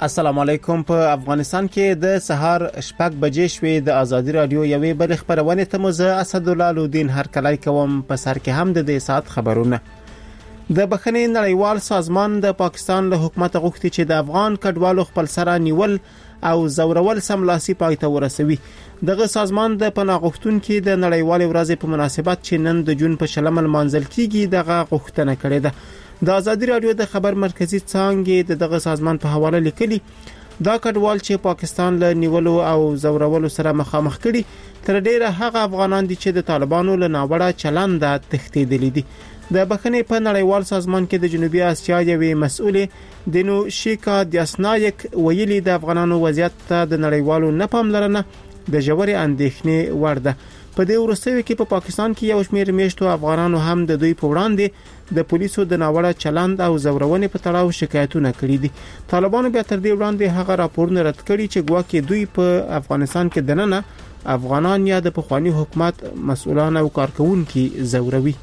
السلام علیکم. په افغانستان کې د سهار 6 بجې شوې. د ازادي رادیو یوې بل خبرونه ته مزه اسدالله لودین هر کله کوم په سر کې هم د دې سات خبرونه. د بخښنې نړیوال سازمان د پاکستان له حکومت غوښتي چې د افغان کډوالو خپل سره نیول او زورول سملاسي پای ته ورسوي. دغه سازمان د پناه غوښتونکو د نړیوال ورځې په مناسبت چې نن د جون په شلمه منځل کېږي دغه غوښتنه کړې ده. د ازادي رادیو د خبر مرکزی څانګې دغه سازمان په حواله لیکلي دا کډوال چې پاکستان له نیولو او زورولو سره مخامخ کړي تر ډیره هغه افغانان دي چې د طالبانو له ناوړه چلند تښتیدلي دي. د بخښنې په نړیوال سازمان کې د جنوبي اسیا یوې مسؤلې دینو شیکا دیاسنایک ویلي د افغانانو وضعیت ته د نړیوالو نه پاملرنه د ژورې اندېښنې وړ ده. په دې وروستیو کې په پاکستان کې یو شمېر میشتو افغانانو هم د دوی په وړاندې د پولیسو د ناوړه چلند او زورونې په تړاو شکایتونه کړي دي. طالبانو بیا تر دې وړاندې هغه راپورونه رد کړي چې ګواکې دوی په افغانستان کې دننه افغانان یا د پخوانی حکومت مسؤلان او کارکونکو زوروي.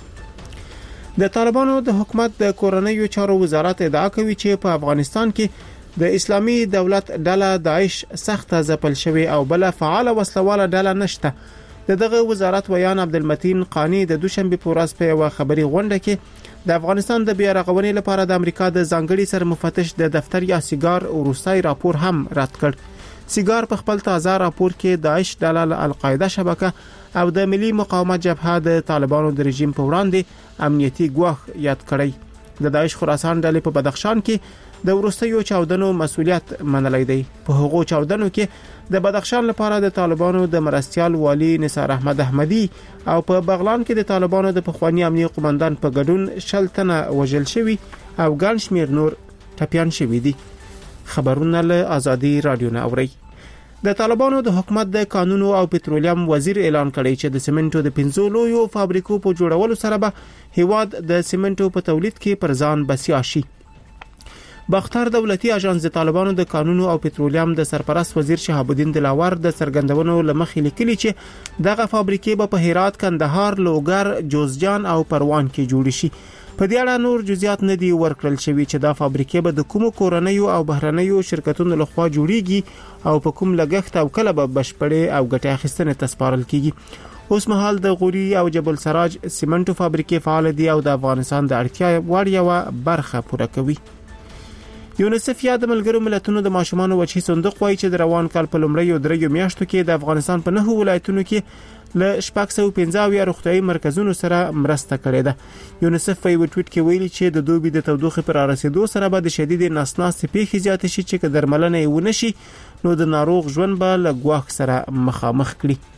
د طالبانو د حکومت د کورنیو چارو وزارت ادعا کوي چې په افغانستان کې د اسلامي دولت ډله داعش سخته ځپل شوی او بل فعال وسلواله ډله نشته. دغه وزارت ویان عبدالمتین قانی د دوشنبه په ورځ په یو خبري غونډه کې د افغانستان د بیا رغونې لپاره د امریکا د ځانګړي سرمفتش د دفتر یا سیګار وروستي راپور هم رد کړ. سیګار په خپل تازه راپور کې داعش ډله القاعده شبکه او د ملي مقاومت جبهه د طالبانو د رژیم په وړاندې امنیتي ګواښ یاد کړی. د داعش خراسان ډلې په بدخشان کې د وروستیو چاودنو مسؤلیت منلای دی. په هغو چاودنو کې د بدخشان لپاره د طالبانو د مرستيال والی نثار احمد احمدی او په بغلان کې د طالبانو د پخوانی امنیتي قومندان په ګډون شلتنه وژل شوی او ګڼ شمیر نور ټپيان شوی دي. خبرونه له ازادي رادیو نه اوري. د طالبانو د حکومت د قانونو او پټرولیم وزیر اعلان کړی چې د سیمنټو د 15 لویو فابریکو په جوړولو سره به هیواد د سیمنټو په تولید کې پر ځان بسیا شي. باختر دولتي اژانس د طالبانو د قانونو او پټرولیم د سرپرست وزیر شهاب الدین دلاور د سرګندونو لمخې لیکلي چې دغه فابریکې به په هرات، کندهار، لوګر، جوزجان او پروان کې جوړ شي. په دې اړه نور جزئیات نه دی ورکړل شوی چې دا فابریکې به د کوم کورنیو او بهرنیو شرکتونو لخوا جوړیږي او په کوم لګښت او کله به بشپړې او ګټه اخیستنې تسپارل کیږي. اوس مهال د غوري او جبل سراج سیمنټو فابریکې فعال دي او د افغانستان د اړتیا وړ یو برخه پوره کوي. یونیسف یا د ملګرو ملتونو د ماشومان وچی صندوق وایي چې د روان کال په لومړیو 3 میاشتو کې د افغانستان په 9 ولایتونو کې له 615 روغتیايي مرکزونو سره مرسته کړې ده. یونیسف په یو ټویټ کې ویلي چې د دوبي د تودوخې پر رسیدو سره به د شدید نسناستې پیښې زیات شي چې درملنه یې ونشي نو د ناروغ ژوند به له ګواښ سره مخامخ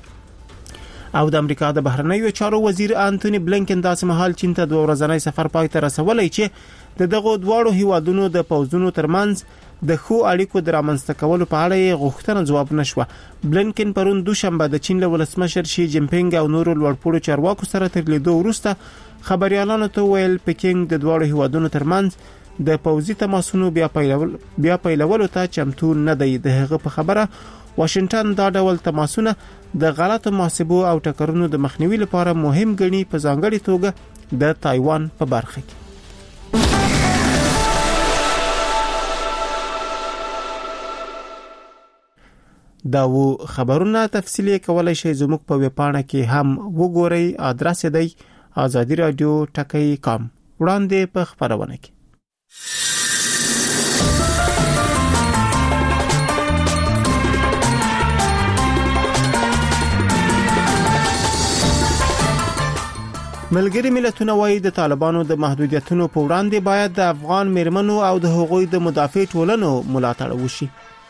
کړي. او د امریکا د بهرنیو چارو وزیر انټونی بلینکن داسې مهال چین ته 2 ورځنی سفر پای ته رسولای چې د دغه دواړو هیوادونو د پوځونو ترمنځ د خو اړیکو د رامنځته کولو په اړه غوښتنه جواب نشوه. بلینکن پرون دوشنبه د چین له ولسمشر شي جینپینګ او نورو لوړپوړو چارواکو سره تر لیدو وروسته خبريالانو ته ویل پکینګ د دواړو هیوادونو ترمنځ د پوځي تماسونو بیا پیلولو ته چمتو نه دی. د هغه په خبره واشنگټن دا ډول تماسونه د غلطو محاسبو او ټکرونو د مخنیوي لپاره مهم ګڼي، په ځانګړي توګه د تایوان په برخه کې. دا و خبرونه تفصیلی کولای شئ زموږ په ویب پاڼه کې هم وګورئ. ادرس دی azadiradio.com. وړاندې په خبرونه کې ملګری ملتونه وايي د طالبانو د محدودیتونو په وړاندې باید د افغان میرمنو او د حقوقي د مدافع ټولنو ملاتړ وشي.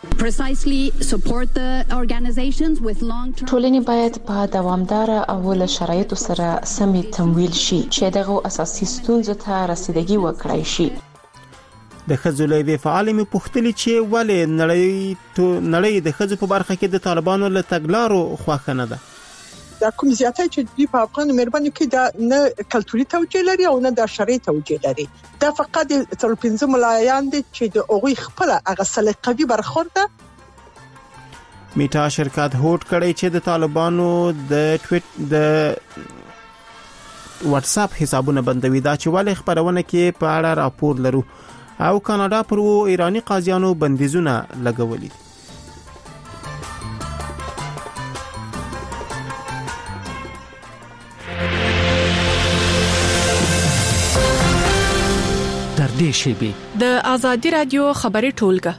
ټولنې باید په دوامدار او له شرایطو سره سمې تمویل شي چې دغه اساسي ستونزو ته رسیدګي وکړي شي. د خځولې فعالې پوښتنې چې ولې نړۍ د خځو په برخه کې د طالبانو له تګلارو خوښ نه ده. دا کوم زیاتې چې په افغان مېرمنو کې دا نه کلتوري توجیه لري او نه د شرعي توجیه لري. دا فقط تر 15 ملایان دي چې د اوغوي خپل هغه سلیقوي برخورده. میټا شرکت هوټ کړی چې د طالبانو د ټویټ د واتس اپ حسابونه بندوي. دا چې ولې خبرونه کې په اړه راپور لرو. او کاناډا پر ایرانی قاضیانو بندیزونه لګولي. در دې شیبه د آزادی رادیو خبری ټولګه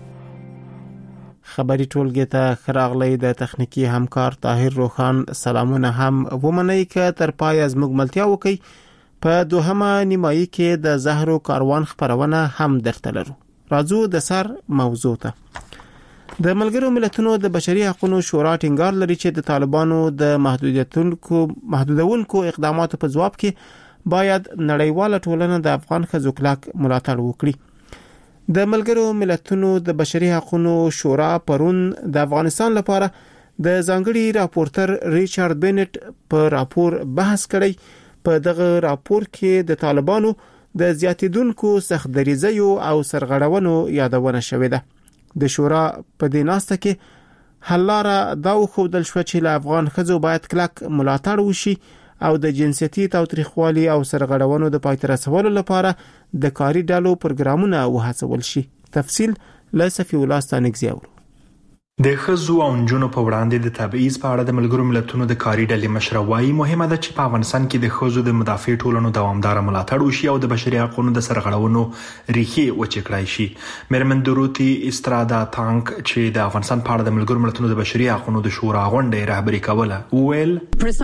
خبری ټولګه ته خراغلی د تخنیکی همکار طاهر روخان سلامونه هم ومنئ که تر پای از مګملتیا وکي. په دوهمه نیمایي کې د زهرو کاروان خبرونه هم درته لرو. راځو د سر موضوع ته. د ملګرو ملتونو د بشري حقوقو شورا ټینګار لري چې د طالبانو د محدودونکو اقداماتو په ځواب کې باید نړیواله ټولنه د افغان ښځو کلک ملاتړ وکړي. د ملګرو ملتونو د بشري حقوقو شورا پرون د افغانستان لپاره د ځانګړي راپورټر ریچارډ بینټ په راپور بحث کړی. په دغه راپور کې د طالبانو د زیاتیدونکو سختدریزیو او سرغړونو یادونه شوې ده. د شورا په دې ناسته کې حل لاره دا وښودل شو چې له افغان ښځو باید کلک ملاتړ وشي او د جنسیتي تاوتریخوالي او سرغړونو د پای ته رسولو لپاره د کاري ډلو پروګرامونه وهڅول شي. تفصیل له صفي الله ستانګزیاور. د ښځو او نجونو په وړاندې د تبعیض په اړه د ملګرو ملتونو د کاري ډلې مشر وايي مهمه ده چې په افغانستان کې د ښځو د مدافع ټولنو دوامدار ملاتړ وشي او د بشري حقوقو د سرغړونو ریښې وچکړای شي. مېرمن دروتی استرادا تانک چې د افغانستان په اړه د ملګرو ملتونو د بشري حقوقو د شورا غونډې رهبري کوله ویل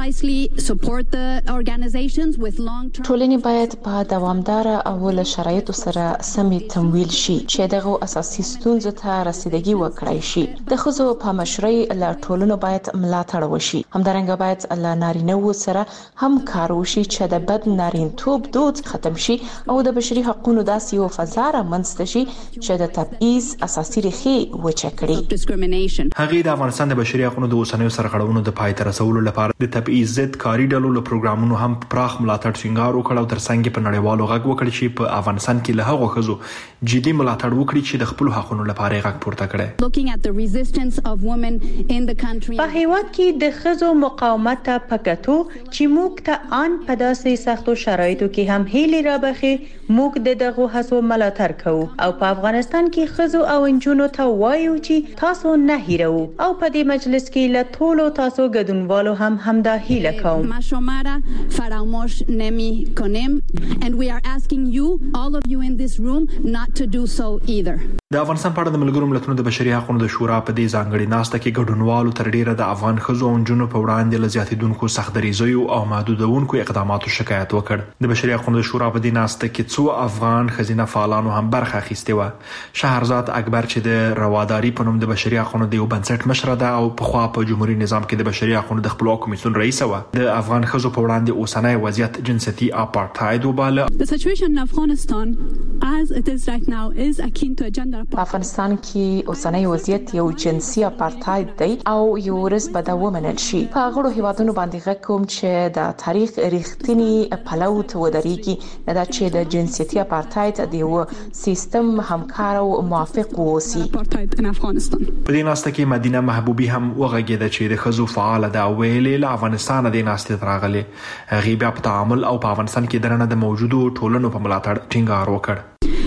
ټولنې باید په دوامدار او له شرایطو سره سمې تمویل شي چې دغه اساسي ستونزو ته رسیدګي وکړای شي. د ښځو په مشرۍ له ټولنو باید ملاتړ وشي. همدارنګه باید له نارینه‌وو سره هم کار وشي چې د بد نارینتوب دود ختم شي او د بشري حقوقو داسې یو فضا رامنځته شي چې د تبعیض اساسي ریښې وچکړي. هغه د افغانستان د بشري حقوقو د اوسنیو سرغړونو د پای ته رسولو لپاره د تبعیض ضد کاري ډلو له پروګرامونو هم پراخ ملاتړ ټینګار وکړ او ترڅنګ په نړیوالو غږ وکړ چې په افغانستان کې له هغو ښځو جدي ملاتړ وکړي چې د خپل حقوقو لپاره غږ پورته کړي. په هیواد کې د ښځو مقاومت ته پکاتو چې موږ ته ان په داسې سختو شرایطو کې هم هیلې رابخي موږ د دغه هڅو ملاتړ کوو او په افغانستان کې ښځو او نجونو ته وایو چې تاسو نه هیرو او په دې مجلس کې له ټولو تاسو ګډونوالو هم همدا هیله کوم. ما شما را فراموش نمی‌کنیم and we are asking you all of you in this room not to do so either. د افغانستان په اړه د ملګرو ملتونو د بشري حقوقو د شورا په دې ځانګړي ناسته کې ګډونوالو تر ډیره د افغان ښځو او نجونو په وړاندې له زیاتیدونکو سختدریزیو او محدودونکو اقداماتو شکایت وکړ. د بشري حقوقو د شورا په دې ناسته کې څو افغان ښځینه فعالانو هم برخه اخیستې و. شهرزاد اکبر چې د رواداری په نوم د بشري حقوقو د یو بنسټ مشره ده او په خوا په جمهوریت نظام کې د بشري حقوقو د خپلواک کمیسیون رئیس و. د افغان ښځو په وړاندې اوسنۍ وضعیت جنسیتي اپارټاید وباله. The situation in Afghanistan as it is right now is akin to a gender apartheid. افغانستان کې اوسنۍ وضعیت یو جنسي اپارټاید دی او یو ورځ به دا ومنل شي. په غړو هیوادونو باندې غږ کوم چې د تاریخ ریښتینی پلو ته ودرېږي دا چې د جنسيتي اپارټاید د یو سیستم همکار او موافق ووسی. اپارټاید ان افغانستان. په دې ناسته کې مدینه محبوبي هم وغږېده چې د ښځو فعال ده ویلې له افغانستان د ناسته راغلي غیبه په تعامل او په افغانستان کې درنه د موجودو ټولنو په ملاتړ ټینګار وکړ.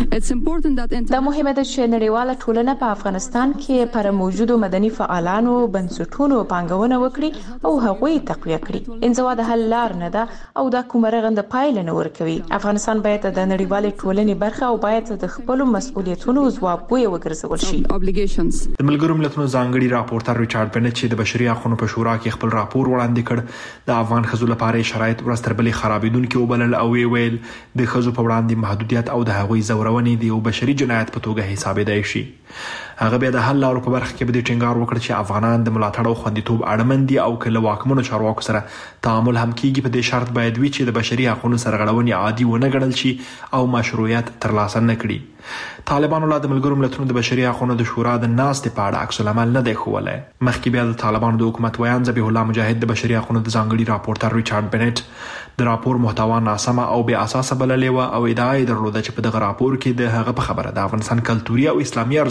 دا مهمه ده چې نړیواله ټولنه په افغانستان کې پر موجودو مدني فعالانو بنسټونو پانګونه وکړي او هغوی تقویه کړي. انزوا د حل لار نه ده او دا کومه رغنده پایله نه ورکوي. افغانستان باید د نړیوالې ټولنې برخه او باید د خپل مسؤلیتونو ځوابګوی وګرځول شي. د ملګرو ملتونو ځانګړي راپورټر ریچارډ بینټ چې د بشري حقوقو په شورا کې خپل راپور وړاندې کړ د افغان ښځو لپاره شرایط ورځ تر بلې خرابېدونکي وبلل او ویل د ښځو په وړاندې محدودیت او د هغوی زورونې د یو بشري جنایت په توګه حسابېدای شي. هغه بیا د حل لارو په برخه کې به ټینګار وکړ چې افغانان د ملاتړ او خوندیتوب اړمن دي او کله واکمنو چارواکو سره تعامل هم کیږي په دې شرط باید وي چې د بشري حقوقو سرغړونې عادي ونه ګڼل شي او مشروعیت ترلاسه نه کړي. طالبانو لا د ملګرو ملتونو د بشري حقوقو د شورا د ناستې په اړه عکس العمل نه دی ښوولی. مخکې بیا د طالبانو د حکومت ویان ذبیح الله مجاهد د بشري حقوقو د ځانګړي راپورټر ریچارډ بینټ د راپور محتوا ناسمه او بې اساسه بللې و او ادعا یې درلوده چې په دغه راپور کې د هغه په خبره د افغانستان کلتوري او اسلامي ارزښتونو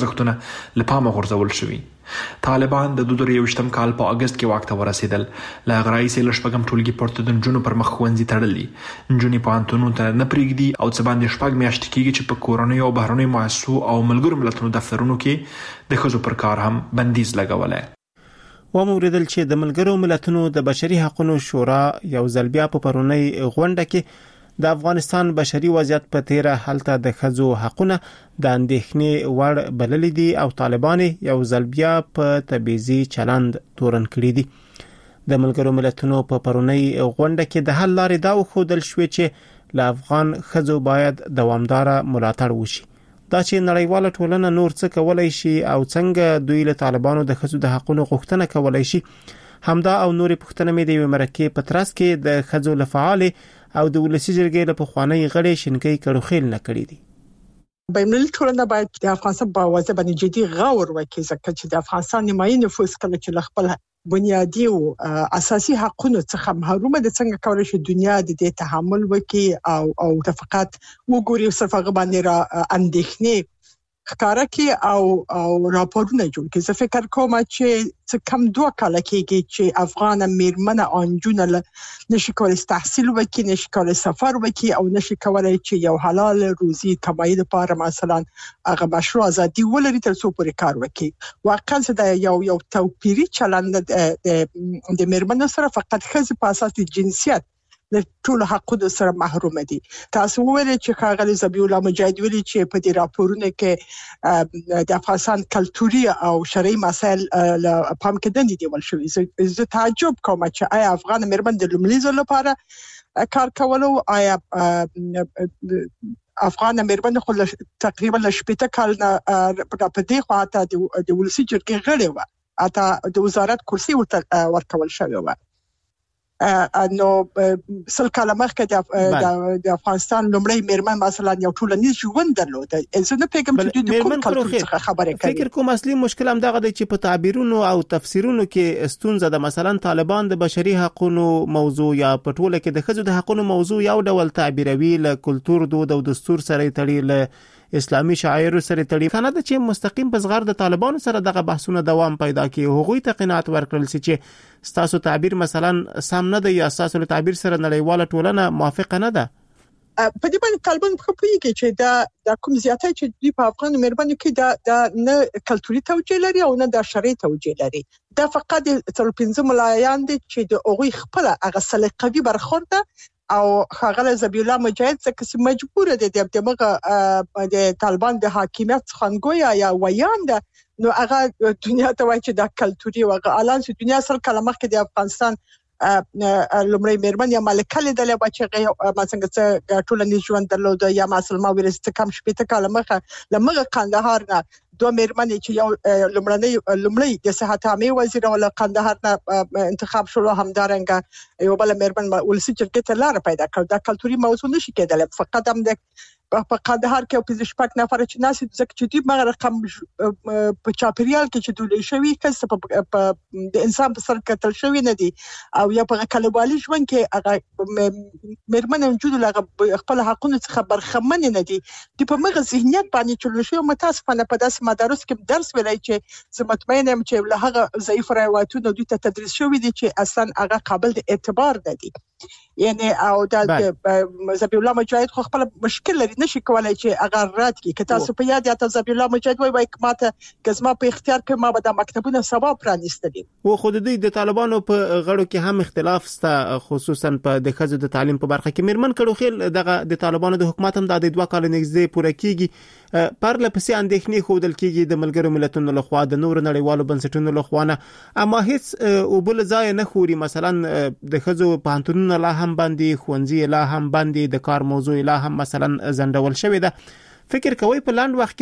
ارزښتونه له پامه غورځول شوي. طالبان د 2023م کال په اگست کې واک ته ورسېدل. له غرایسې له شپږم ټولګي پورته د نجونو پر مخ ښوونځي تړلي. نجونې پوهنتونونو ته نه پرېږدي او څه باندې 6 میاشتې کېږي چې په کورنیو او بهرنیو مؤسسو او ملګرو ملتونو دفترونو کې د ښځو پر کار هم بندیز لګولی. وموریدل چې د ملګرو ملتونو د بشري حقوقو شورا یو ځل بیا په پرونی غونډه کې د افغانستان بشري وضعیت په تیره حالت د ښځو حقوقونه د اندېښنې وړ بللي دي او طالبان یو ځل بیا په تبعیضي چلند تورن کړی دي. د ملګرو ملتونو په پرونی غونډه کې د حل لارې دا وښودل شوې چې له افغان ښځو باید دوامداره ملاتړ وشي. دا چې نړیواله ټولنه نور څه کولای شي او څنګه دوی له طالبانو د ښځو د حقوقو غوښتنه کولای شي، همدا او نورې پوښتنې مې د مرکې په ترڅ کې د ښځو لفعال او د ولسی جرګې له پخوانی غړي شینکۍ کړوخیل نه کړی دي. بینالمللي ټولنه باید د افغانستان په وضع باندې جدي غور وکړي، ځکه چې د افغانستان نیمایي نفوس کله چې خپل بنیادی او اساسي حقوقو څخه محروم دي، څنګه کولای شي دنیا د دې تحمل وکړي او د فقط وګوري صرف هغه باندې را اندېښنې ښکارا کې او راپورونه جوړ کړي. زه فکر کوم چې څه کم 2 کاله کېږي چې افغان میرمنه انجونه نشي کولای تحصیل وکړي، نشي کولای سفر وکړي او نشي کولای چې یو حلال روزي کمایي لپاره مثلا هغه مشروع ازادي ولري تر څو پورې کار وکړي. واقعا دا یو توپیری چلند د میرمنو سره فقط ښځې په اساس د جنسیت له ټول حقوقو سره محروم دي. تاسو وویل چې ښاغلي ذبیح الله مجاهد ویلي چې په دې راپورونو کې د افغانستان کلتوري او شرعي مسایل له پام کې دندې دیول شوي. زه تعجب کوم چې آیا افغان میرمن د لومړي ځل لپاره کار کولو، آیا افغان میرمن خو تقریبا 18 کال نه په دې خواته د ولسی جرګې غړي و، اته د وزارت کرسي ورکول شوی و. نو سل کاله مخکې د افغانستان لومړی میرمن مثلا یو ټولنیز ژوند درلود. زه نه پیګم چې د کوم کلتور څخه خبره کوي. فکر کوم اصلي مشکل هم دغه دی چې په تعبیرونو او تفسیرونو کې ستونزه ده. مثلا طالبان د بشري حقوقو موضوع یا په ټوله کې د ښځو د حقوقو موضوع یو ډول تعبیروي، له کلتور دود او دستور سره تړي، له اسلامي شعائر سره تړي. کنه د چې مستقیم په زغر د طالبانو سره دغه بحثونه دوام پیدا کوي. هغوی ته قناعت ورکړل چې ستاسو تعبیر مثلا سم نه دی یا ستاسو تعبیر سره نړیواله ټولنه موافقه نه ده. په دې باندې طالبان په کوي چې دا کوم زیاتای چې دوی په افغان میرمنو کې دا نه کلتوري توجیه لري او نه د شرعي توجیه لري. دا فقط د 15 ملایان دي چې د اوغوي خپل هغه سلیقوي برخورد او ښاغلي ذبیح الله مجاهد څخه مجبور دي د طالبان د حاکمیت خنګویا یا ویاند نو هغه دنیا ته وایي چې دا کلتوري او اعلان چې دنیا سره کلمه کې د افغانستان لومړی میرمن یا ملکه لیدل چې مثلا څه ټولنیز ژوند درلود یا مثلا ورسته کم شپته کاله مخه لمغه قندهار نه 2 میرمنې چې یو لومړی د صحت عامه وزیر او قندهار نه انتخاب شول، همدارنګه یو بل میرمن ولسی جرګې ته لار پیدا کړ. دا کلتوري موضوع نشي کېدل. فقط هم د په قندهار کې په 15 نفر چې ناس ځکه چې دوی مغه رقم په چاپریال کې چې دوی شوی کس په د انسان په سر کتل شوی نه دي او یا په کلهوالي ژوند کې هغه میرمن وجود لغه خپل حقوقو څخه برخمن نه دي. د په مغه ذهنیت باندې چې شوی متاسفانه په داسې مدارس کې درس ویلای چې زه مطمئن یم چې له هغه ضعیف روایتونو دوی ته تدریس شوی دي چې اصلا هغه قابل د اعتبار نه دي. یعنی او د ذبیح الله مجاهد خو خپل مشکل لري، نشي کولای چې هغه رد کړي. که تاسو په یاد یاته ذبیح الله مجاهد وایي کماته کزما په اختیار کې ما به د مکتبونو سبا پرانیستلي و. خو د دې د طالبانو په غړو کې هم اختلاف سته، خصوصا په د ښځو د تعلیم په برخه کې. میرمن کړوخیل دغه د طالبانو د حکومت هم د 2 کال نږدې پوره کیږي، پر لپسې اندېښنې خودل کیږي د ملګرو ملتونو لخوا، د نور نړیوالو بنسټونو لخوا نه، اما هیڅ او بل ځای نه خوري. مثلا د ښځو پانتونونه لا هم باندې خوندې لا هم باندې د کار موضوع لا هم مثلا زندول شوی ده. فکر کوي په لاند وخت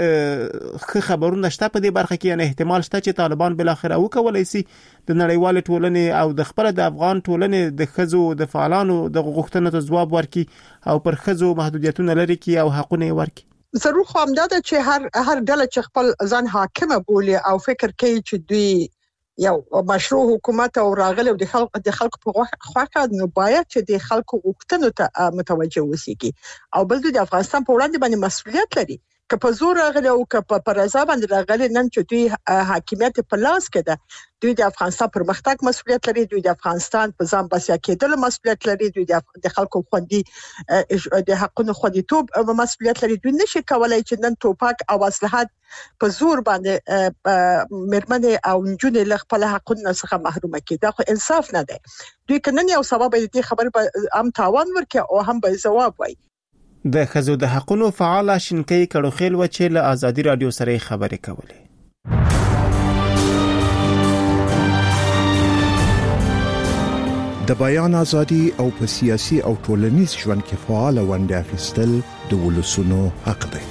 کې خبرونه شته په دې برخه کې، یعنی احتمال شته چې طالبان بل اخر او کولای شي د نړیوال ټولنې او د خپل د افغان ټولنې د ښځو د فعالانو د غوښتنو ته ځواب ورکړي او پر ښځو محدودیتونه لري کی او حقونه ورکړي. ضرور خو هم دا چې هر ډله چې خپل ځان حاکمه بولي او فکر کوي چې دوی یو مشروع حکومت او راغلی د خلکو په خواخه نو باید چې د خلکو غوښتنو ته متوجه وسیږي او بل د افغانستان په وړاندې باندې مسؤلیت لري. که په زور راغلی او که په رضا باندې راغلی نن چې دوی حاکمیت په لاس کې ده دوی د افغانستان پرمختګ مسؤلیت لري دوی د افغانستان په ځان بسیا کېدل مسؤلیت لري دوی د خلکو خوندي د حقونو خوندیتوب مسؤلیت لري دوی نشي کولای چې نن توپک او اسلحات په زور باندې مرمنه او نجونې له خپل حقونو څخه محرومه کړي دا خو انصاف نه دی دوی کنن یو سبب دې خبر به هم تاوان ورکړي او هم به جواب وایي د خزو د حقونو فعال شینکې کړوخیل و چې له ازادي رادیو سره خبرې کولې د بیان ازادي او په سیاسي او ټولنیز ژوند کې فعال ونډه اخیستل د ولسونو حق دی.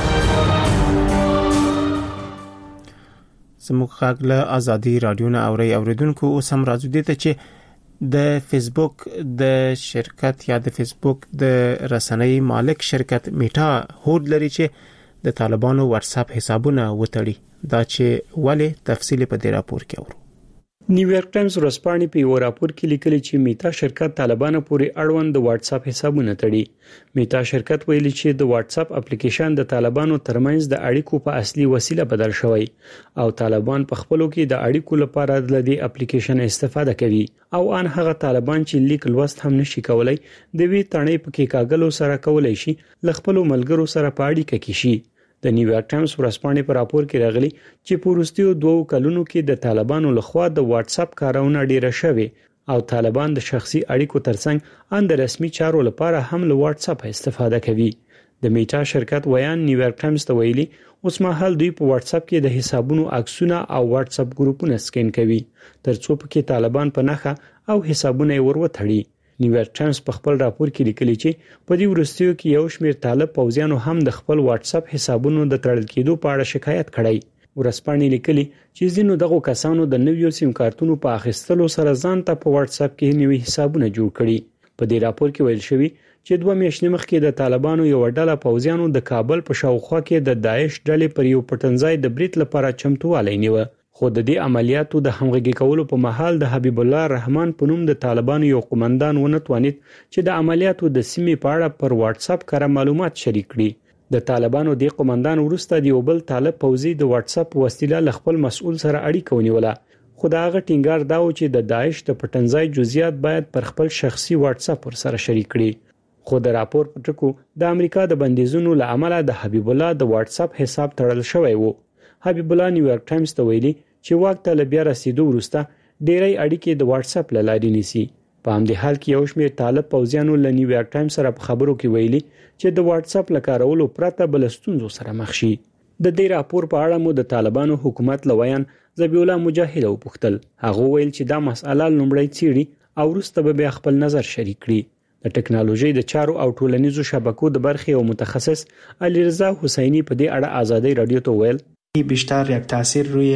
زموږ خاګ له ازادي رادیو نه اوریدونکو اوس هم راځو دي ته چې د فیسبوک د شرکت یا د فیسبوک د رسنۍ مالک شرکت میټا هوډ لري چې د طالبانو واتس اپ حسابونه وتړي دا چې ولې تفصیل په دې راپور کې اورو. نیویارک ټایمز ورځپاڼې په یو راپور کې لیکلي چې میتا شرکت طالبانو پورې اړوند د واتس اپ حسابونه تړي. میتا شرکت ویلي چې د واتس اپ اپلیکیشن د طالبانو ترمنځ د اړیکو په اصلي وسیله بدل شوی او طالبان په خپلو کې د اړیکو لپاره د دې اپلیکیشن استفاده کوي او ان هغه طالبان چې لیک لوست هم نشي کولای د وی تڼۍ په کې کاغلو سره کولای شي ل خپل ملګرو سره په اړیکه کې شي. د نیویارک ټایمز ورځپاڼې په راپور کې راغلي چې په وروستیو 2 کلونو کې د طالبانو لخوا د واتس اپ کارونه ډیره شوي او طالبان د شخصي اړیکو ترڅنګ ان د رسمي چارو لپاره هم له واتس اپ استفاده کوي. د میټا شرکت ویان نیویارک ټایمز ته ویلي اوس مهال دوی په واتس اپ کې د حسابونو عکسونه او واتس اپ ګروپونه سکین کوي ترڅو په کې طالبان په نخښه او حسابونه ورو تړي. نیویارک ټایمز په خپل راپور کې لیکلي چې په دې ورستیو کې یو شمېر طالب پوځیانو هم د خپل واتس اپ حسابونو د تړل کېدو په اړه شکایت کړی. ورځپاڼې لیکلي چې ځینو دغه کسانو د نویو سیم کارتونو په اخیستلو سره ځان ته په واتس اپ کې نوي حسابونه جوړ کړي. په دې راپور کې ویل شوی چې 2 میاشتې مخکې د طالبانو یو ډله پوځیانو د کابل په شاوخوا کې د داعش ډلې پر یو پټنځای د بریټ لپاره چمتووالی نیوه خو د دې عملیاتو د همغږي کولو په محل د حبیب الله رحمان په نوم د طالبانو یو قومندان ونه توانید چې د عملیاتو د سیمې په اړه پر واتس اپ کار معلومات شریک کړي. د طالبانو د قومندان ورسته د یو بل طالب پوځي د واتس اپ وسیله ل خپل مسؤل سره اړیکه ونیوله خو دا هغه ټینګار دا و چې د داعش د پټنځای جزئیات باید پر خپل شخصي واتس اپ سره شریک کړي. خو د راپور په ټکو د امریکا د بندیزونو لامل د حبیب الله د واتس اپ حساب تړل شوی وو. حبیب الله نیویارک ټایمز ته ویلي چې وخت له بیا رسیدو وروسته ډېری اړیکې د واتس اپ لارې نیسي. په همدې حال کې یو شمېر طالب پوځیانو له نیویارک ټایمز سره په خبرو کې ویلي چې د واتس اپ لکارولو پرته بل ستونزو سره مخ شي. د دې راپور په اړه مو د طالبانو حکومت لویان ذبیح الله مجاهد او پختل هغه ویل چې دا مسأله لومړی څیړي او وروسته به خپل نظر شریک کړي. د ټکنالوژي د چارو او ټولنیزو شبکو د برخې او متخصص علي رضا حسینی په دې اړه ازادي رادیو ته ویل بیشتر یک تاثیر روی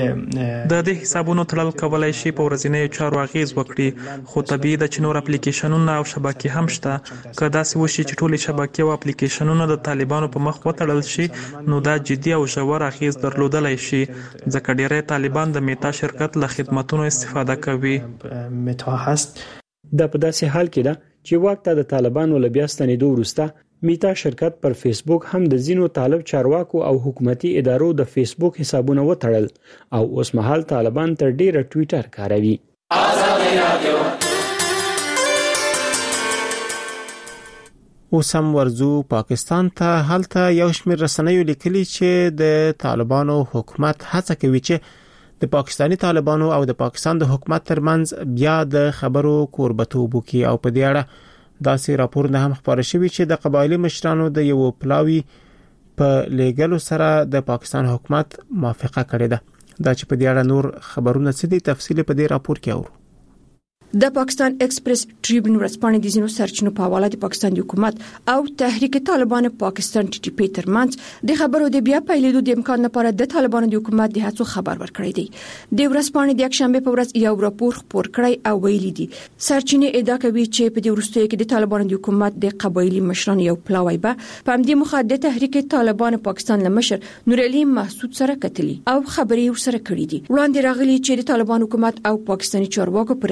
د دې حسابونو تړل کولای شي په ورځنیو چارو اغیز وکړي خو طبيعي د چنور اپلیکیشنونو او شبکې هم شته کله چې وشي چې ټولې شبکې او اپلیکیشنونو د طالبانو په مخ وتړل شي نو دا جدي او ژور اغیز درلودلای شي ځکه ډیری طالبان د میتا شرکت له خدماتونو استفاده کوي. میتا هست د په داسې حال کې ده چې وخت د طالبانو له بیا ستنېدو وروسته میتا شرکت پر فیسبوک هم د زینو طالب چارواکو او حکومتي ادارو د فیسبوک حسابونه وتړل او اوس مهال طالبان تر ډیره ټوئیټر کاروي. اوس هم ورزو پاکستان ته هلته یو شمېر رسنیو لیکلي چې د طالبانو حکومت هڅه کوي چې د پاکستانی طالبانو او د پاکستان د حکومت ترمنځ بیا د خبرو کوربتوب وکړي او په دې اړه داسې راپور نه هم خبره شوی چې د قبایلی مشرانو د یو پلاوی په لیګلو سره د پاکستان حکومت موافقه کړې ده. دا چې په دې اړه نور خبرونه څه دي تفصیل په دې راپور کې اورو. د پاکستان ایکسپریس ټریبیون ورځپاڼې د زینو سرچینو په حواله د پاکستان حکومت او تحریک طالبان پاکستان ټي ټي پی ترمنځ د خبرو د بیا پیلېدو د امکان لپاره د طالبانو د حکومت د هڅو خبر ورکړی دی. د ورځپاڼې د یکشنبه په ورځ یو راپور خپور کړی او ویلي دي سرچینې ادعا کوي چې په دې وروستیو کې د طالبانو د حکومت د قبایلی مشرانو یو پلاوی به په همدې مخه د تحریک طالبان پاکستان لمشر نور علي محسود سره کتلی او خبري ورسره کړې دي. وړاندې راغلي چې د طالبان حکومت او پاکستاني چارواکو په رسمي ډول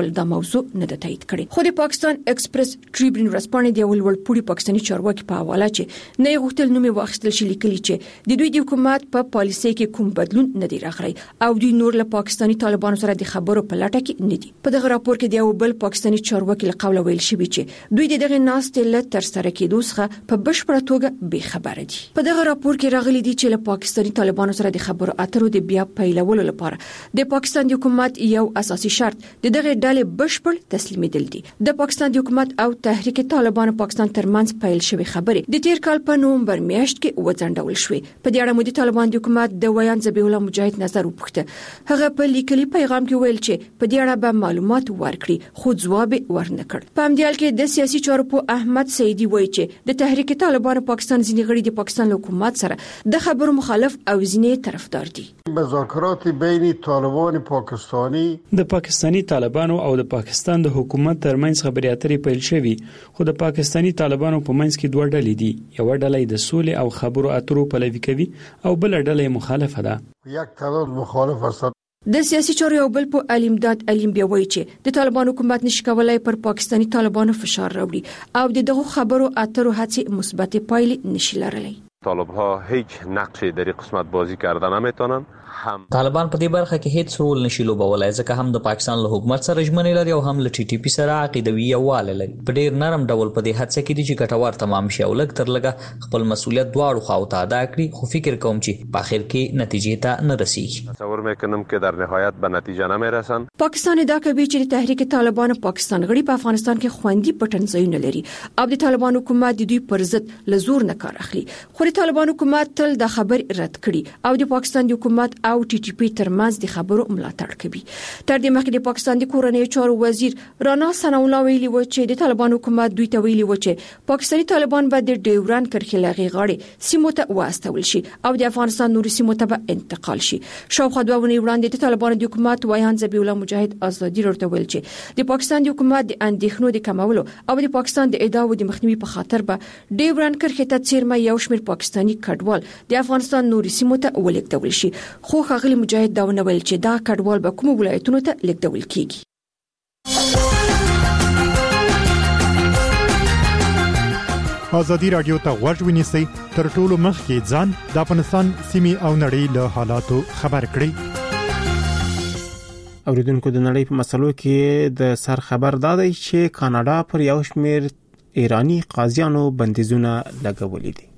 ډول د موضوع نه د تایید کړي. خو د پاکستان ایکسپریس ټریبیون ورسپانې دی ولول پوری پاکستاني چارواکي په حواله چې نه غوښتل نومي واخیستل شي لیکلي چې د دوی د حکومت په پالیسي کې کوم بدلون نه دی راغلی او دوی نور له پاکستاني طالبانو سره د خبرو په لټه کې نه دي. په دغه راپور کې د یو بل پاکستاني چارواکي له قوله ویل شوی چې دوی د دغه ناستې له تر سره کېدو څخه په بشپړه توګه بې خبره دي. په دغه راپور کې راغلي دي چې له پاکستاني طالبانو سره د خبرو اترو د بیا پیلولو لپاره د پاکستان د حکومت یو اساسي شرط د دغه ډلې بشپړ تسلیمېدل دي. د پاکستان د حکومت او تحریک طالبان پاکستان ترمنځ پیل شوی خبرې د تیر کال په نومبر میاشت کې وځنډول شوې. په دې اړه د طالبان د حکومت د ویان ذبیح الله مجاهد نظر وپوښته. هغه په لیکلي پیغام کې ویل چې په دې اړه به معلومات ورکړي خو ځواب ورنکړ. په همدې حال کې د سیاسي چارو په احمد سعیدی وایي چې د تحریک طالبان پاکستان ځینې غړي د پاکستان حکومت سره د خبرو مخالف او ځینې طرفدار دي. مذاکرات بین طالبان پاکستانی د پاکستانی طالبانو او د پاکستان د حکومت ترمنځ خبرې اترې پیل شوې خو د پاکستانی طالبانو په منځ کې دوه ډلې دي. یو ډله د سولې او خبرو اترو پلوي کوي او بل ډله مخالفه ده. یک تعداد مخالف هستند. د سیاسي چارو یو بل په علمداد علم بیا وایي چې د طالبان حکومت نشي کولای پر پاکستانی طالبانو فشار راوړي او دغه خبرو اترو هڅې مثبت پایلې نشي لرلی. طالب‌ها هیچ نقشی در این قسمت بازی کردن نمیتونن. طالبان په دې برخه کې هیڅ رول نشي لوبولای ځکه هم د پاکستان له حکومت سره ژمنې لري او هم له ټي ټي پی سره عقیدوي یووالی لري. په ډیر نرم ډول په دې هڅه کې دي چې ګټور تمام شي او لږ تر لږه خپل مسؤلیت دواړو خواو ته ادا کړي خو فکر کوم چې په اخر کې نتیجې ته نه رسیږي. تصور میکنم که در نهایت به نتیجه نمیرسن. پاکستان دا کوي چې د تحریک طالبان پاکستان غړي په افغانستان کې خوندي پټنځایونه لري او د طالبان حکومت د دوی پر ضد له زور نه کار اخلي. خو د طالبان حکومت تل د خبر رد کړي او د پاکستان د حکومت او ټي ټي پی ترمنځ د خبرو ملاتړ کوي. تر دې مخکې د پاکستان د کورنۍ چارو وزیر رانا ثنا الله ویلي و چې د طالبان حکومت دوی ته ویلي و چې پاکستاني طالبان به د ډیوران کرښې لغې غاړې سیمو ته واستول شي او د افغانستان نوري سیمو ته به انتقال شي. شاوخوا 2 ونې وړاندې د طالبان د حکومت ویان ذبیح الله مجاهد ازادي ورته ویل چې د پاکستان د حکومت د اندېښنو د کمولو او د پاکستان د ادعاو د مخنیوي په خاطر به ډیوران کرښې ته څیرمه یو شمېر پاکستاني کډوال د افغانستان نوري سیمو ته ولېږدول شي. خو ښاغلي مجاهد دا ونه ویل چې دا کډوال به کوم ولایتونو ته لیږدول کیږي. ازادي رادیو ته غوږ ونیسئ تر ټولو مخکې ځان د افغانستان سیمې او نړۍ له حالاتو خبر کړئ. اوریدونکو د نړۍ په مسلو کې د سر خبر دادی چې کاناډا پر یو شمېر ایرانی قاضیانو بندیزونه لګولې دي.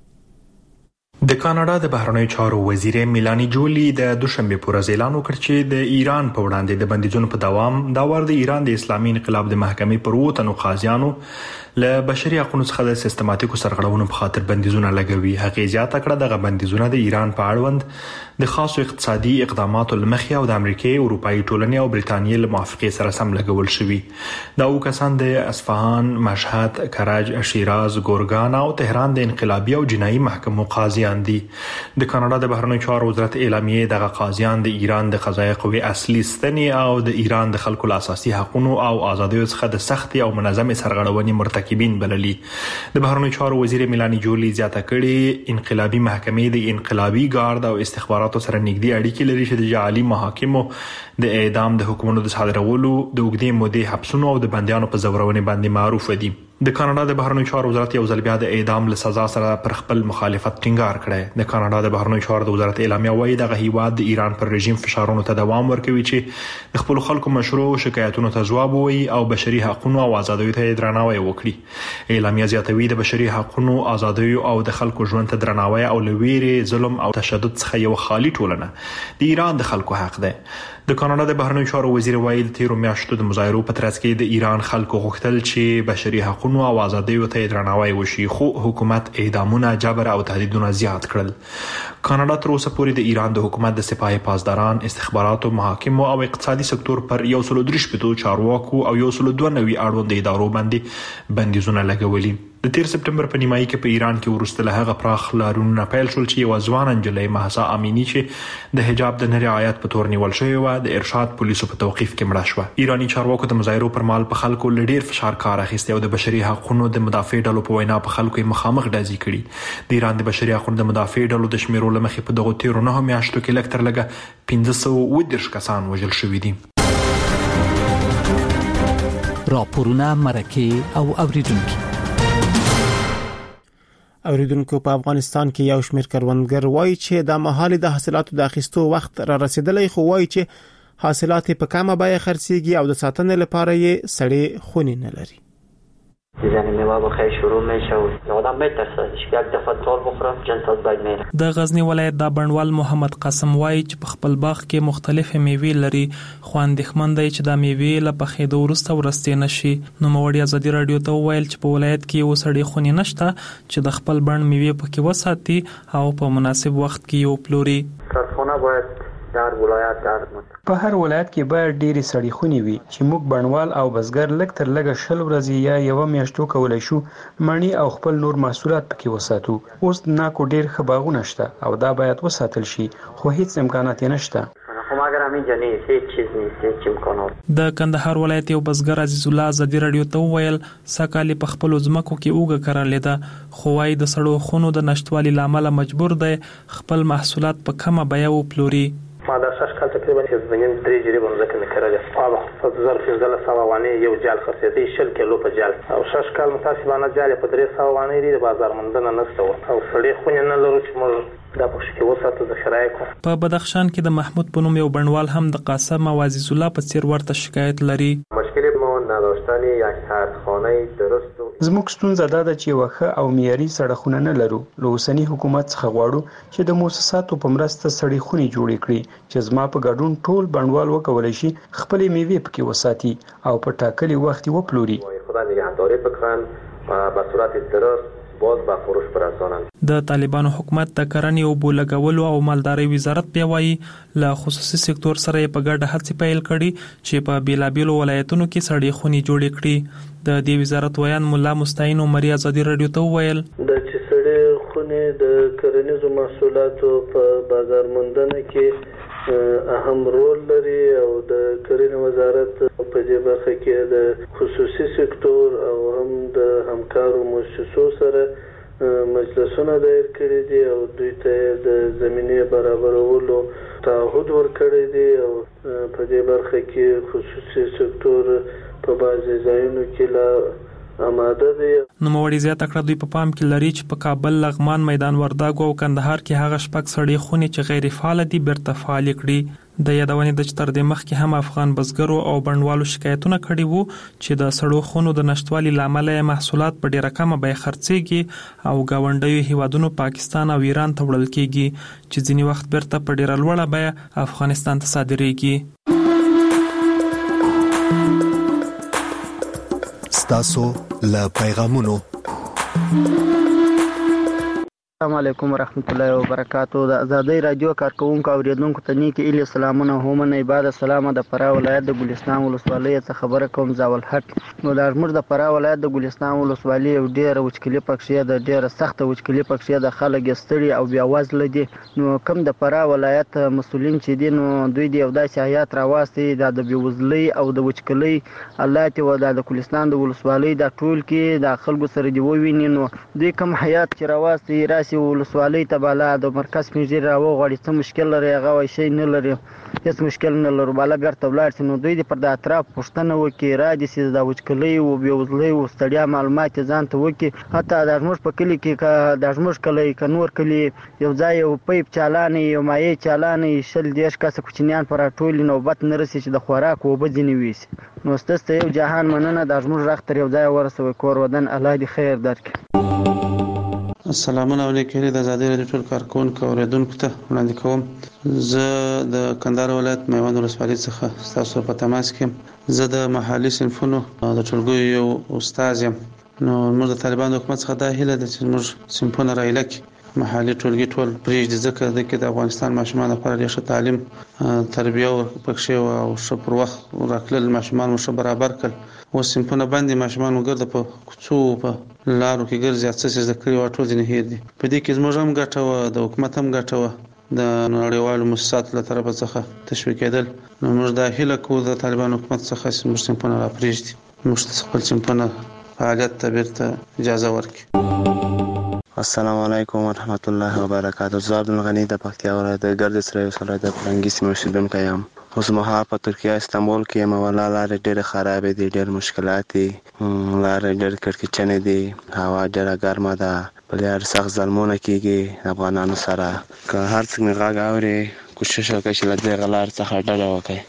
د کاناډا د بهرنیو چارو وزیر میلانی جولی د دوشنبه پر ورځ اعلان وکړ چې د ایران په وړاندې د بندیزونو په دوام دا ور د ایران د اسلامي انقلاب د محکمې پر ووتنو قاضیانو له بشري حقوقو څخه د سیستماتیکو سرغړونو په خاطر بندیزونه لګوي. هغه زیاته کړه دغه بندیزونه د ایران په اړوند د خاصو اقتصادي اقداماتو لمخې او د امریکای، اروپאי ټولنې او برېټانیا له موافقې سره سم لګول شوی. دا کسان د اصفهان، مشهد، کرج، شیراز، ګورګان او تهران د انقلابي او جنایي محکمو قاضیان دي. د کاناډا د بهرنیو چارو وزارت اعلامیه دغه قاضیان د ایران د قضایي قوې اصلي ستنې او د ایران د خلکو اساسي حقوقو او آزادیو څخه د سختي او منظمې سرغړونې مرتکبین بللي. د بهرنیو چارو وزیر میلانی جولی زیاته کړي انقلابي محکمې د انقلابي ګارد او استخباراتو سره نږدې اړیکې لري چې د جعلي محاکمو د اعدام د حکمونو د صادرولو، د اوږدې مودې حبسونو او د بندیانو په زورونې باندې معروف دي. د کاناډا د بهرنیو چارو وزارت یو ځل بیا د اعدام له سزا سره پر خپل مخالفت ټینګار کړی. د کاناډا د بهرنیو چارو د وزارت اعلامیه وايي دغه هیواد د ایران پر رژیم فشارونو ته دوام ورکوي چې د خپل خلکو مشروع شکایتونو ته ځواب ووایي او بشري حقوقو او آزادیو ته درناوی وکړي. اعلامیه زیاتوي د بشري حقوقو، آزادیو او د خلکو ژوند ته درناوی او لویری ظلم او تشدد څخه یو خالي ټولنه د ایران د خلکو حق ده. د کاناډا د بهرنیو چارو وزیر وایي د تیرو میاشتو د مظاهرو په ترڅ کې د ایران خلکو غوښتل چې بشري حقوقو او آزادیو ته درناوی وشي خو حکومت اعدامونه، جبر او تهدیدونه زیات کړل. کاناډا تر اوسه پورې د ایران د حکومت د سپاه پاسداران، استخباراتو، محاکمو او اقتصادي سکتور پر 133 چارواکو او 192 اړوند ادارو باندې بندیزونه لګولي. د 13 سپټمبر په نیمایي کې په ایران کې ورسته له هغه پراخ لارونه پیل شول چې یو ځوان انجلۍ مهسا امینی چې د حجاب د نه رعایت په تور نیول شوی و د ارشاد پولیسو په توقیف کې مړه شوه. ایرانی چارواکو د مظاهرو پر مهال په خلکو لډیر فشار کار اخیستی او د بشري حقوقو د مدافع ډلو په وینا په خلکو مخامخ ډازې کړي. د ایران د بشري حقوقو د مدافع ډلو د شمیرو لمخې په دغه 13 میاشتو کې لږ تر لږه 1510 کسان وژل شوي دي. راپورونه مرکه او اوریدونکو په افغانستان کې یو شمېر کروندګر وایي چې د مهال د حاصلاتو د اخیستو وخت را رسیدلی، خو وایي چې حاصلات په کمه بیه خرڅيږي او د ساتنې لپاره یې سړې خونې نه لري. یعنی میوه بخیر شروع میشه و آدم میترسه یک دفعه تول بخورم جنسات باید میره. د غزنی ولایت د بڼوال محمد قاسم وایي چې په خپل باغ کې مختلفې میوې لري، خو اندېښمن دی چې د میوې له پخېدو وروسته ورستې نشي. نوموړي ازادي راډیو ته وویل چې په ولایت کې یو سړې خونې نشته چې د خپل بڼ میوې پکې وساتي او په مناسب وخت کې یو پلوري. کارخانه باید در ولایت په هر ولایت کې باید ډېری سړې خونې وي چې موږ بڼوال او بزګر لږ تر لږه 20 ورځې یا یو میاشتو کولای شو مڼې او خپل نور محصولات پکې وساتو. اوس ناکو ډېر ښه باغونه شته او دا باید وساتل شي، خو هیڅ امکانات نشته. د کندهار ولایت یو بزګر عزیز الله ازادي راډیو ته وویل سکه‌لې په خپل ځمکو کې اوګه کرلې ده، خو وايي د سړو خونو د نشټوالي لامل مجبور دی خپل محصولات په کمه بیه وپلوري. ما در 6 کال تقریبا از زمین 3 جریب مزکه میکرده. آب از ظرف 15 وانه یو جال خرڅېدی 10 کیلو په جال او 6 کال متاسفانه جال په 300 وانه دی بازار مندنه نشته او سړی خو نه لرو چې موږ دا په شکه وساتو د شرایکو. په بدخشان کې د محمود په نوم یو بڼوال هم د قاسم او عزیز الله په څیر ورته شکایت لري. مشکل ما نداشتن یک کارخانه درست. زموږ ستونزه دا ده چې وخه او معیاري سړکونه نه لرو. له اوسنی حکومت څخه غواړو چې د مؤسساتو په مرسته سړې خونې جوړې کړي چې زما په ګډون ټول بڼوال وکولای شي خپل میوې پکې وساتي او په ټاکلي وخت وپلوري. خدای نگهداری بکنن و به صورت درست باز به فروش برسانند. د طالبانو حکومت د کرنې او بولګولو او مالدارۍ وزارت بیا وایي له خصوصي سکتور سره په ګډه هڅې پیل کړي چې په بیلابیلو ولایتونو کې سړې خونې جوړې کړي. د دې وزارت ویان مولا مستعین عمري ازادي راډیو ته وویل د چې سړې خونې د کرنیزو محصولاتو په بازار موندنه کې اهم رول لري او د کرنې وزارت په دې برخه کې د خصوصي سکتور او هم د همکارو مؤسسو سره مجلسونه دایر کړي دي او دوی ته د زمینه برابرولو تعهد ورکړی دی او په دې برخه کې خصوصي سکتور په بعضي ځایونو کې لا آماده دی. نوموړي زیاته کړه دوی په پام کې لري چې په کابل، لغمان، میدان وردګو او کندهار کې هغه شپږ سړې خونې چې غیر فعال دي بیرته فعال کړي. د یادونې د تر دې مخکې هم افغان بزګرو او بڼوالو شکایتونه کړي وو چې د سړو خونو د نشټوالي لامل محصولات په ډیره کمه بیه خرڅيږي او گاونډیو هیوادونو پاکستان او ایران ته وړل کیږي چې ځینی وخت بیرته په ډیره لوړه بیه افغانستان ته صادریږي. ستاسو له پیغامونو. السلام علیکم ورحمت الله وبرکاتہ. د ازادي رادیو کارکونکو اوریدونکو ته نیکی الی سلامونه هم نه عبادت سلام د فراه ولایت د ګلستان ولسوالۍ څخه خبره کوم زاول حق. نو د ارمر د فراه ولایت د ګلستان ولسوالۍ ډیره وچکلي پکښې د ډیره سخت وچکلي پکښې د خلک ستړي او بیا وزل دي. نو کم د فراه ولایت مسولین چې دي نو دوی د یو داسې حیات راوستي د بیوزلۍ او د وچکلۍ الله ته و د ګلستان د ولسوالۍ د ټول کې د خلکو سره دی وویني. نو دوی کم حیات چې راوستي راسي ولسوالۍ ته بالا د مرکز پنځیر راوغړي څه مشکل لري هغه وای شي نه لري هیڅ مشکل نه لري بالا بیرته ولاړ شي. نو دوی د پر د اطراف پښتنه وکي را دي چې د وچکلۍ او بیوزلۍ او ستړیا معلومات ځان ته وکي. حتی د ارموش په کلی کې د ارموش کلی کنور کلی یو ځای یو پایپ چالانې یو مایع چالانې شل دیش کاسه کوچنیان پر ټول نوبت نرسي چې د خوراک او بځنی ویسي. نو ستاسو یو جهان مننه د ارموش راختر یو ځای ورسوي کور ودان الله دې خیر درکړي. السلام علیکم د ازادي راډیو ټول کارکونکو اوریدونکو ته وړاندې کوم. زه د کندهار ولایت میوند ولسوالۍ څخه تاسو په تماس کې زه د محلي صنفونو د ټولګیو یو استاد یم. نو موږ د طالبانو حکومت څخه دا هیله ده چې موږ صنفونه رایله کړي محلي ټولګي ټول پرېږدي ځکه د کې د افغانستان ماشومان لپاره ډېر ښه تعلیم تربیه ورپکښې او ښه پر وخت راکړل ماشومان ورشه برابر کړل. اوس صنفونه باندې ماشومان وګرځي په کوڅو په لارو کې ګرځي څه څه زده کړي او ټول ځینې هېر دي. په دې کې زموږ هم ګټه وه د حکومت هم ګټه وه د نړیوالو مؤسساتو له طرفه څخه تشویقېدل. نو موږ دا هیله کوو د طالبانو حکومت څخه چې موږ صنفونه راپرېږدي موږ خپل صنفونه فعالیت ته بیرته اجازه ورکړي. السلام علیکم ورحمت الله وبرکاته. زه عبدالغنی د پکتیا ولایت د ګردیز ولایت د فرنګي سیمې اوسیدونکی یم. اوس مهال په ترکیه استانبول کې یم، ولا لارې ډېرې خرابې دي، ډېر مشکلات دي، لارې ډېر کړکېچنې دي، هوا ډېره ګرمه ده، په لار سخت ظلمونه کېږي افغانانو سره. که هر څوک مې غږ اوري کوشش وکړئ چې له دغه لار څخه ډډه وکړئ.